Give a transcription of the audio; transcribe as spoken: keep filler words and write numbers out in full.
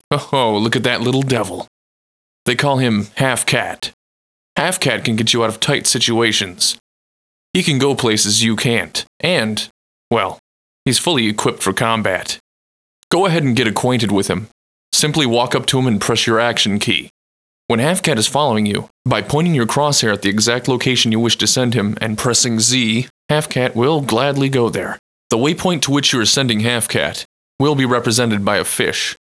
Oh, look at that little devil. They call him Half-Cat. Half-Cat can get you out of tight situations. He can go places you can't, and, well, he's fully equipped for combat. Go ahead and get acquainted with him. Simply walk up to him and press your action key. When Half-Cat is following you, by pointing your crosshair at the exact location you wish to send him and pressing Z, Half-Cat will gladly go there. The waypoint to which you are sending Half-Cat will be represented by a fish.